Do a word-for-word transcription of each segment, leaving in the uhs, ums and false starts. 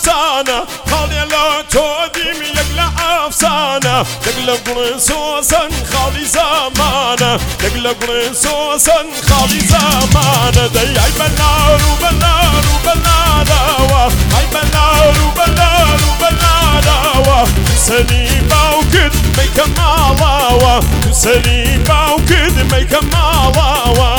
افسانه خالي لا توديم يقلع افسانه تقلق رصوصا خالي زمانه تقلق رصوصا خالي زمانه دي اي بلار وبلار وبلار اي بلار وبلار وبلار سليمه وكد ما يكملوا سليمه وكد ما يكملوا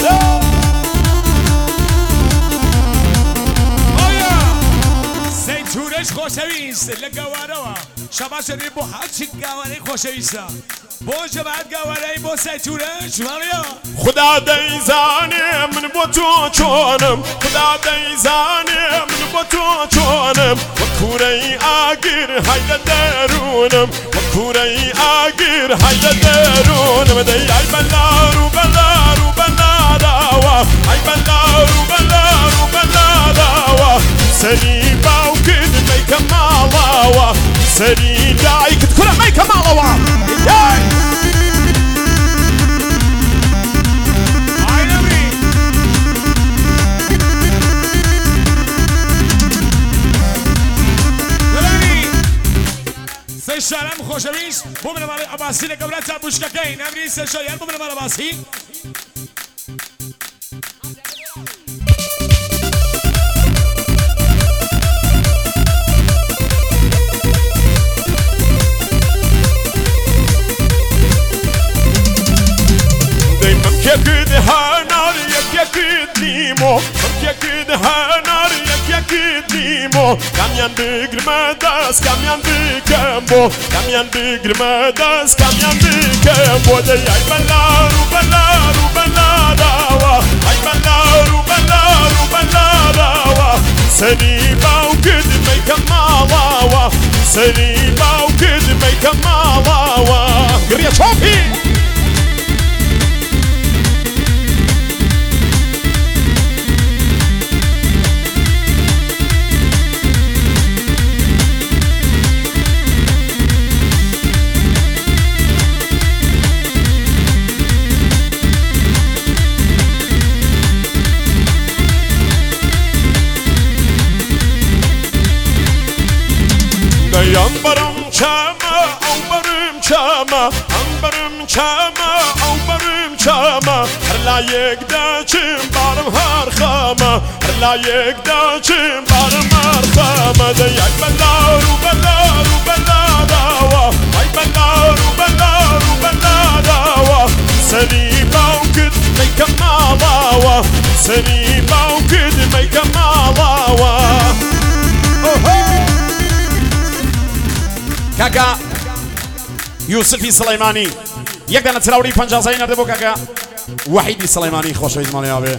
زيتونش خوشویست لگواروا شما شدی بو هرچی گواری خوشویسته بو جماعت گواری بو زیتونش مالیا خدا دیزانه من با تو چونم خدا دیزانه من با تو چونم و کوره آگیر هایده درونم و کوره آگیر هایده درونم دی ای بلار و بلار و بلاروا ای بلار و بلار و بلاروا سری باو کد میکمالوا سری دای کد کره میکمالوا سشارم خوشویست بومن مال عباسی لقبلت بوشککین امری سشاریان بومن مال عباسی يكيد هنار يكيد ليمو يكيد هنار يكيد ليمو كاميان بيجر مداس كاميان بيكمبو كاميان بيجر مداس كاميان بيكمبو دي اي بلار وبلار وبلار اي بلار وبلار وبلار سليمة وكد ما يكملوا سليمة وكد ما يكملوا قرية شوفي Ambarım çama, ambarım çama, ambarım çama, ambarım çama. Her layık daçım barım harkama, her layık daçım barım harkama. De ay belar u belar u belar ay belar u belar u belar seni mevkid meykemala, seni mevkid meykemala. كاكا يوسفي سليماني يقدر نتراوري فنجازين نردبو كاكا وحيدي سليماني خوش ويز مالي ابي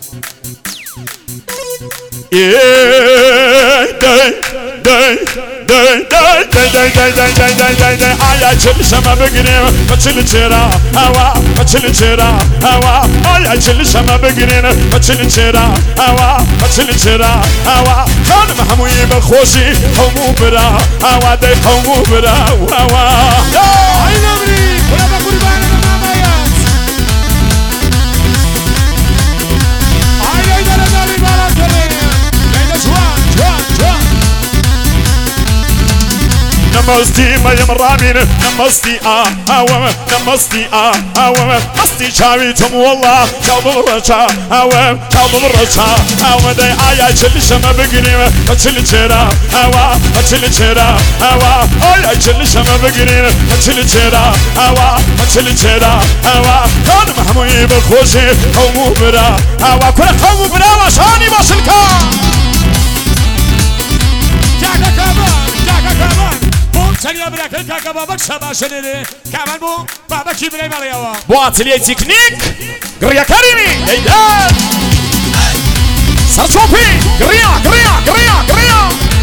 داي داي داي داي داي داي داي داي داي داي داي آیا چل شما بگیریم بچل چرا هوا بچل چرا هوا آیا چل شما بگیریم بچل چرا هوا بچل چرا هوا خانم هموی بخوشی قومو برا هوا دی قومو برا هوا ای نمری کلا بقربان مامایات ای داره داری بالا کنه لیلا جوان جوان جوان نمستی مایم رامین نمستی آه آوام نمستی آه آوام مستی چاوی تم والله چاو برچا آوام چاو برچا آوام دی آیا چلی شما بگیریم بچلی چرا آوا بچلی چرا آوا آیا چلی شما بگیریم بچلی چرا آوا بچلی چرا آوا خانم هموی بخوشی قومو برا آوا کل قومو برا وشانی باشل کن کاکا کابان کاکا کابان سنیا بrakın kaka babak şabaşları kaman bu baba kimle malıyava bu atölye teknik Griya Karimi Eydan Sarçopi Griya Griya Griya Griya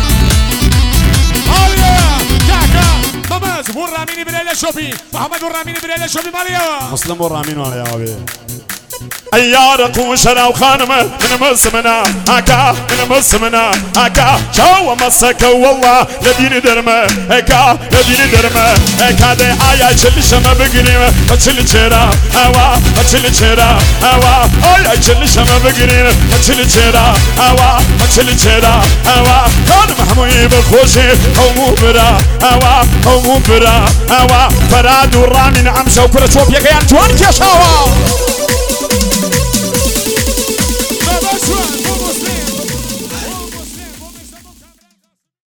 Aliya kaka Mamaz bu Ramini bireyle şopi Muhammed bu Ramini bireyle şopi malıyava Muslim bu Ramini malıyava abi أيارق وشرا وخانمة من مسمنا هكا من مسمنا هكا شو مسك والله لدين درمه هكا لدين درمه هكا دي آيا چل شما بگریم بچل چرا هوا بچل چرا هوا آيا چل شما بگریم بچل چرا هوا بچل چرا هوا خانم هموی بخوشی قومو برا هوا قومو برا هوا فراد و رامین عمشا و کرچوب یکیان جوان کشاوا